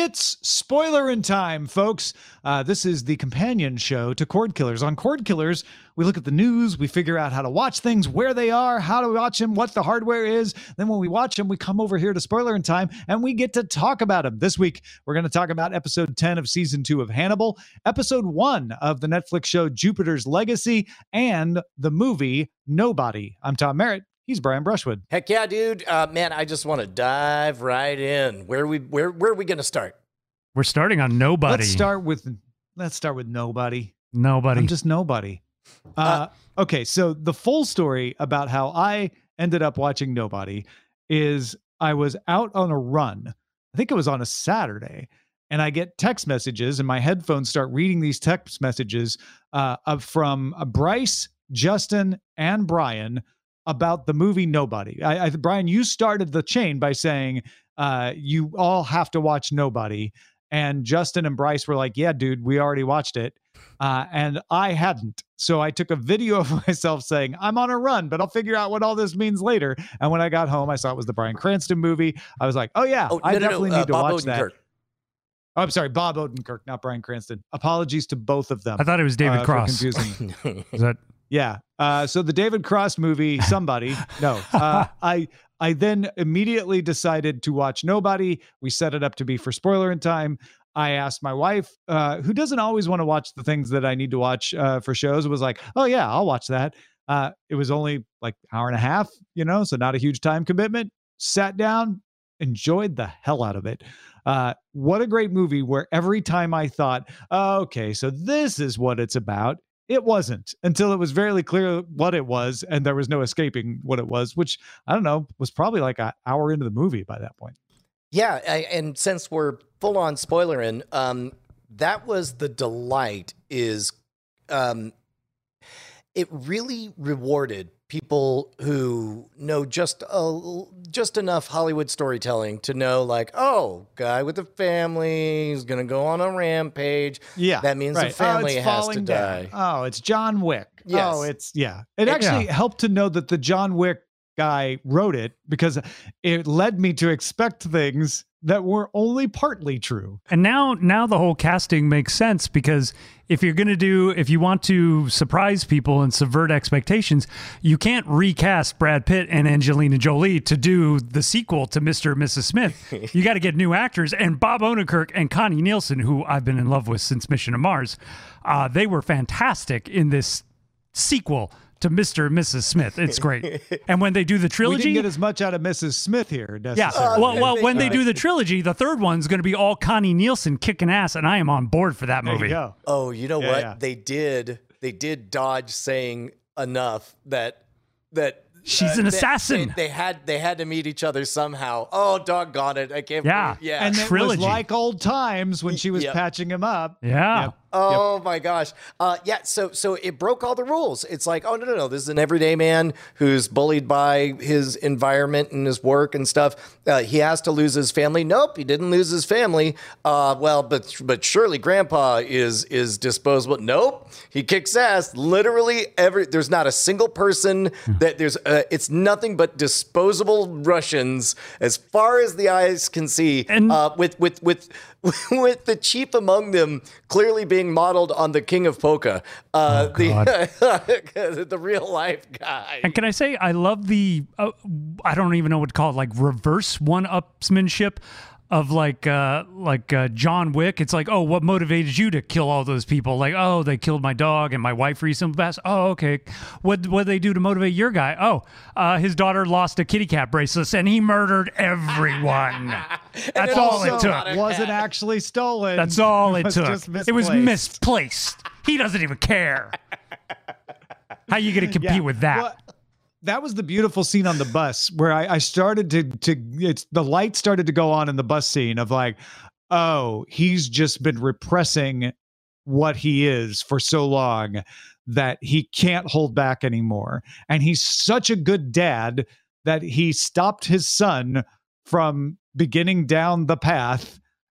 It's spoiler in time, folks. This is the companion show to Cord Killers. On Cord Killers, we look at the news, we figure out how to watch things, where they are, how to watch them, what the hardware is. Then when we watch them, we come over here to Spoiler in Time, and we get to talk about them. This week, we're going to talk about episode 10 of season 2 of Hannibal, episode 1 of the Netflix show Jupiter's Legacy, and the movie Nobody. I'm Tom Merritt. He's Brian Brushwood. Heck yeah, dude. Man, I just want to dive right in. Where are we going to start? We're starting on Nobody. Let's start with Nobody. Nobody. I'm just Nobody. Okay, so the full story about how I ended up watching Nobody is I was out on a run. I think it was on a Saturday, and I get text messages, and my headphones start reading these text messages from Bryce, Justin, and Brian about the movie Nobody. Brian, you started the chain by saying you all have to watch Nobody. And Justin and Bryce were like, yeah, dude, we already watched it. And I hadn't. So I took a video of myself saying, I'm on a run, but I'll figure out what all this means later. And when I got home, I saw it was the Bryan Cranston movie. I was like, oh, yeah, I definitely need to watch that. Oh, I'm sorry, Bob Odenkirk, not Bryan Cranston. Apologies to both of them. I thought it was David Cross. Confusing. Is that? Yeah. So the David Cross movie, somebody, no. I then immediately decided to watch Nobody. We set it up to be for Spoiler in Time. I asked my wife, who doesn't always want to watch the things that I need to watch for shows, was like, oh, yeah, I'll watch that. It was only like an hour and a half, so not a huge time commitment. Sat down, enjoyed the hell out of it. What a great movie where every time I thought, oh, okay, so this is what it's about. It wasn't until it was very clear what it was, and there was no escaping what it was, which, I don't know, was probably like an hour into the movie by that point. Yeah, and since we're full on spoilering, that was the delight is it really rewarded people who know just enough Hollywood storytelling to know, like, oh, guy with a family is going to go on a rampage. Yeah, that means the family has to die. Oh, it's John Wick. Yes. Oh, It actually helped to know that the John Wick guy wrote it, because it led me to expect things that were only partly true. And now the whole casting makes sense, because if you want to surprise people and subvert expectations, you can't recast Brad Pitt and Angelina Jolie to do the sequel to Mr. and Mrs. Smith. You got to get new actors, and Bob Odenkirk and Connie Nielsen, who I've been in love with since Mission to Mars, they were fantastic in this sequel to Mr. and Mrs. Smith. It's great. And when they do the trilogy... We didn't get as much out of Mrs. Smith here, necessarily. Yeah, well, when they do the trilogy, the third one's going to be all Connie Nielsen kicking ass, and I am on board for that movie. There you go. Oh, you know what? Yeah. They did dodge saying enough that she's an assassin. They had to meet each other somehow. Oh, doggone it. I can't believe. Yeah. And it was like old times when she was patching him up. Yeah. Yep. Oh my gosh. So it broke all the rules. It's like, oh no. This is an everyday man who's bullied by his environment and his work and stuff. He has to lose his family. Nope, he didn't lose his family. But surely grandpa is disposable. Nope. He kicks ass. Literally there's not a single person that it's nothing but disposable Russians as far as the eyes can see. And with the chief among them clearly being modeled on the King of Polka, the real life guy. And can I say, I love the, I don't even know what to call it, like reverse one-upsmanship of like John Wick. It's like, oh, what motivated you to kill all those people? Like, oh, they killed my dog and my wife recently passed. Oh, okay. What they do to motivate your guy? Oh, his daughter lost a kitty cat bracelet and he murdered everyone. That's all it took. It wasn't actually stolen. That's all it took. It was misplaced. He doesn't even care. How you going to compete with that? Well, that was the beautiful scene on the bus where I started the light started to go on in the bus scene of like, oh, he's just been repressing what he is for so long that he can't hold back anymore. And he's such a good dad that he stopped his son from beginning down the path,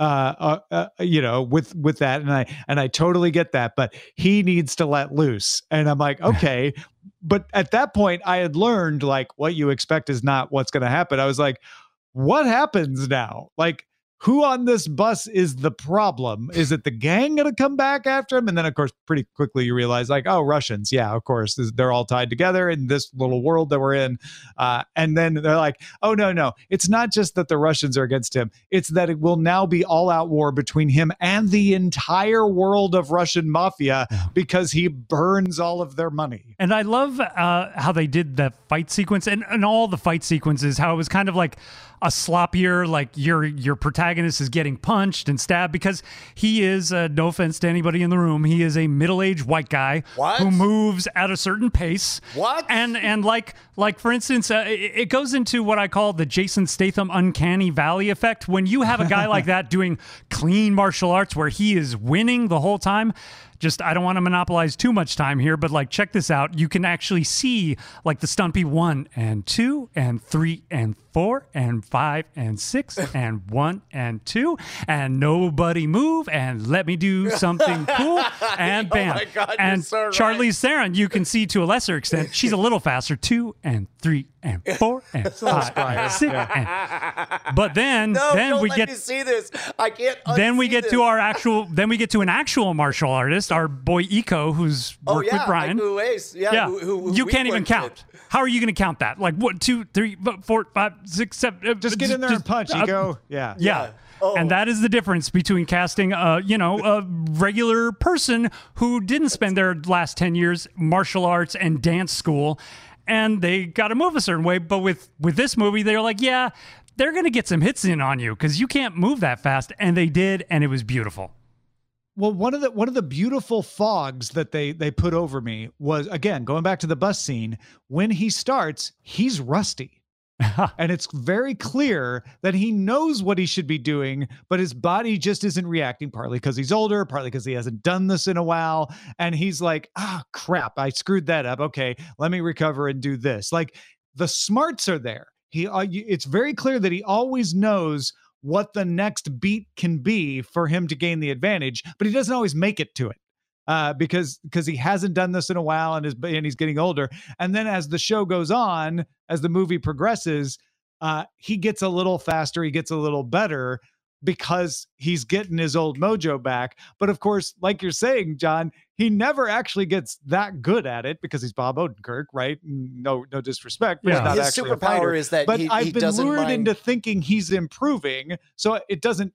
with that. And I totally get that, but he needs to let loose. And I'm like, okay. But at that point I had learned, like, what you expect is not what's going to happen. I was like, what happens now? Like, who on this bus is the problem? Is it the gang going to come back after him? And then, of course, pretty quickly you realize, like, oh, Russians. Yeah, of course. They're all tied together in this little world that we're in. And then they're like, oh, no. It's not just that the Russians are against him. It's that it will now be all-out war between him and the entire world of Russian mafia because he burns all of their money. And I love how they did the fight sequence and all the fight sequences, how it was kind of like a sloppier, like your protagonist is getting punched and stabbed because he is, no offense to anybody in the room, he is a middle-aged white guy who moves at a certain pace. What? And like for instance, it goes into what I call the Jason Statham uncanny valley effect. When you have a guy like that doing clean martial arts where he is winning the whole time, I don't want to monopolize too much time here, but like, check this out. You can actually see like the stumpy 1 and 2 and 3 and 4 and 5 and 6 and 1 and 2 and nobody move and let me do something cool and bam. Oh my God, and you're so right. Charlize Theron, you can see to a lesser extent, she's a little faster, 2 and 3 and 4 and 5 and 6 but then don't we let get me see this. I can't. Then we get this. to our actual. Then we get to an actual martial artist, our boy Iko, who's worked with Brian. Iko Uwais. Yeah, who you we can't even worked count. with. How are you going to count that? Like 1, 2, 3, 4, 5, 6, 7. Just get in there and punch, Iko. Yeah. Yeah. Oh. And that is the difference between casting, a regular person who didn't spend their last 10 years martial arts and dance school, and they got to move a certain way. But with this movie, they're like, yeah, they're going to get some hits in on you because you can't move that fast. And they did, and it was beautiful. Well, one of the beautiful fogs that they put over me was, again, going back to the bus scene, when he starts, he's rusty. And it's very clear that he knows what he should be doing, but his body just isn't reacting, partly because he's older, partly because he hasn't done this in a while. And he's like, crap, I screwed that up. Okay, let me recover and do this. Like, the smarts are there. It's very clear that he always knows what the next beat can be for him to gain the advantage, but he doesn't always make it to it. Because he hasn't done this in a while and he's getting older. And then as the show goes on, as the movie progresses, he gets a little faster, he gets a little better because he's getting his old mojo back. But of course, like you're saying, John, he never actually gets that good at it because he's Bob Odenkirk, right? No disrespect. But he's not his actually superpower is that but he I've been doesn't lured mind. into thinking he's improving, so it doesn't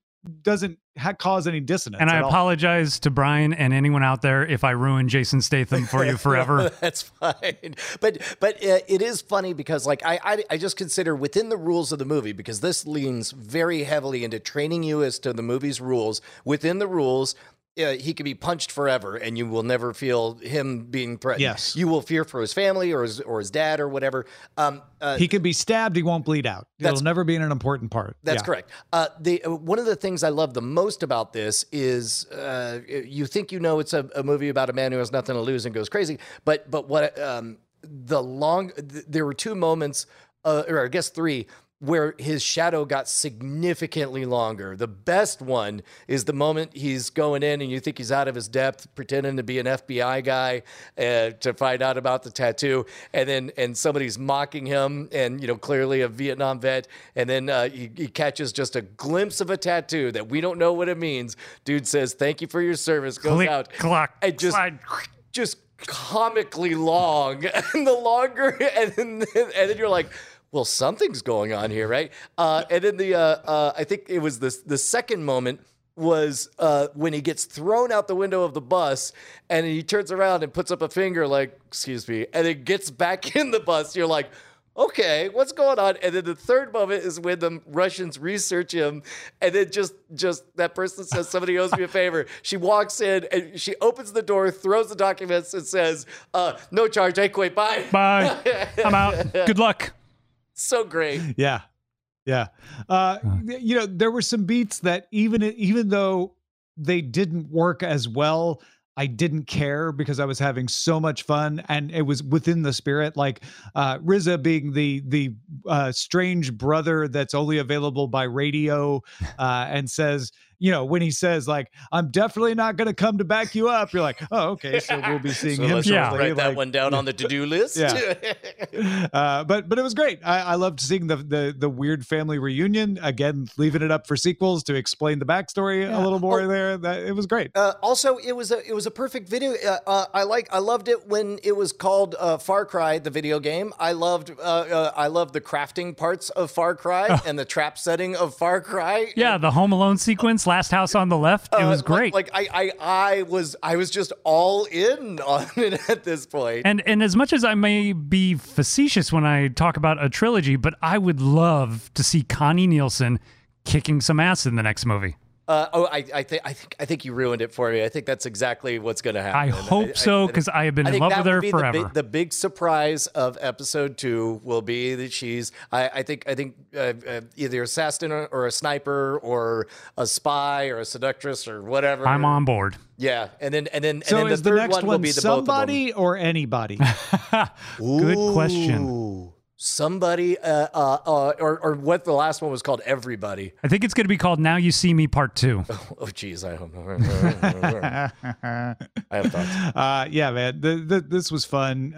cause any dissonance. And I at all. apologize to Brian and anyone out there if I ruin Jason Statham for you forever. That's fine. But it is funny because like I just consider within the rules of the movie, because this leans very heavily into training you as to the movie's rules. Within the rules, he can be punched forever and you will never feel him being threatened. Yes. You will fear for his family or his dad or whatever. He can be stabbed, he won't bleed out. It'll never be an important part. That's correct. One of the things I love the most about this is you think it's a movie about a man who has nothing to lose and goes crazy, but what there were 2 moments, or I guess 3, where his shadow got significantly longer. The best one is the moment he's going in and you think he's out of his depth, pretending to be an FBI guy to find out about the tattoo. And somebody's mocking him and, clearly a Vietnam vet. And then he catches just a glimpse of a tattoo that we don't know what it means. Dude says, "Thank you for your service." Goes Click, out. clock, And just comically long. And the longer, and then you're like, well, something's going on here, right? And then I think it was the second moment was when he gets thrown out the window of the bus and he turns around and puts up a finger like, excuse me, and it gets back in the bus. You're like, okay, what's going on? And then the third moment is when the Russians research him, and then just that person says, "Somebody owes me a favor." She walks in and she opens the door, throws the documents, and says, "No charge, I quit. Bye." Bye. I'm out. Good luck. So great. Yeah. There were some beats that even though they didn't work as well, I didn't care because I was having so much fun and it was within the spirit. Like RZA being the strange brother that's only available by radio and says, when he says like, I'm definitely not going to come to back you up, you're like, oh, okay, so we'll be seeing him let's shortly. write that one down on the to-do list. Yeah. But it was great. I loved seeing the weird family reunion, again, leaving it up for sequels to explain the backstory a little more there. It was great. Also, it was a perfect video. I loved it when it was called Far Cry, the video game. I loved the crafting parts of Far Cry and the trap setting of Far Cry. Yeah, the Home Alone sequence, last house on the left. It was great. I was just all in on it at this point. And as much as I may be facetious when I talk about a trilogy, but I would love to see Connie Nielsen kicking some ass in the next movie. I think you ruined it for me. I think that's exactly what's going to happen. I hope so, because I have been in love with her forever. The big surprise of episode 2 will be that she's, I think either assassin or a sniper or a spy or a seductress or whatever. I'm on board. Yeah, and then So the is the third next one will one be the somebody or anybody? Good question. Somebody, or what the last one was called, Everybody. I think it's going to be called Now You See Me Part 2. Oh, geez, I don't know. I have thoughts. Yeah, man, this was fun.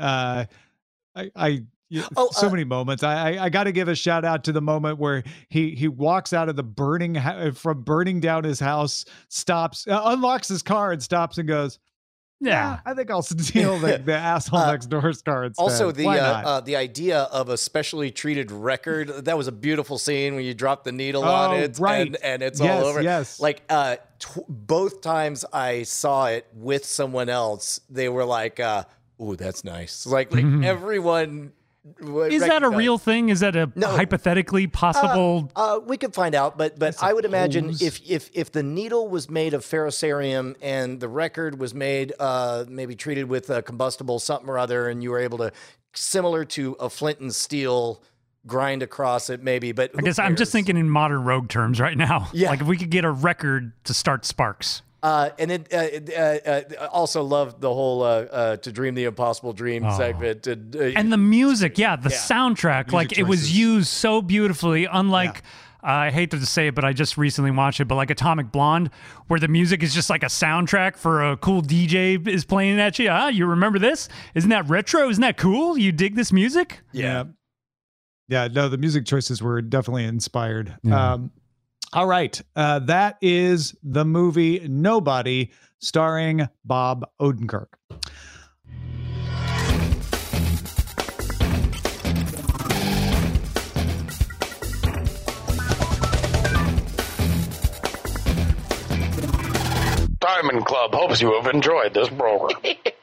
So many moments. I got to give a shout out to the moment where he walks out of the burning down his house, stops, unlocks his car, and stops and goes, yeah, I think I'll steal the asshole next door star instead. Also, the idea of a specially treated record, that was a beautiful scene when you drop the needle on it, right. and it's all over. Yes. Like both times I saw it with someone else, they were like, "Ooh, that's nice." Like everyone. Is that a real thing? Is that a hypothetically possible? We could find out, but I would imagine if the needle was made of ferrocerium and the record was made maybe treated with combustible something or other, and you were able to, similar to a flint and steel, grind across it maybe. But I guess I'm just thinking in modern Rogue terms right now. Yeah. Like if we could get a record to start sparks. And then also loved the whole "To Dream the Impossible Dream" segment, and the music, the soundtrack, like it was used so beautifully. Unlike, I hate to say it, but I just recently watched it, but like Atomic Blonde, where the music is just like a soundtrack for a cool DJ is playing at you. You remember this? Isn't that retro? Isn't that cool? You dig this music? Yeah. No, the music choices were definitely inspired. Yeah. All right. That is the movie Nobody, starring Bob Odenkirk. Diamond Club hopes you have enjoyed this program.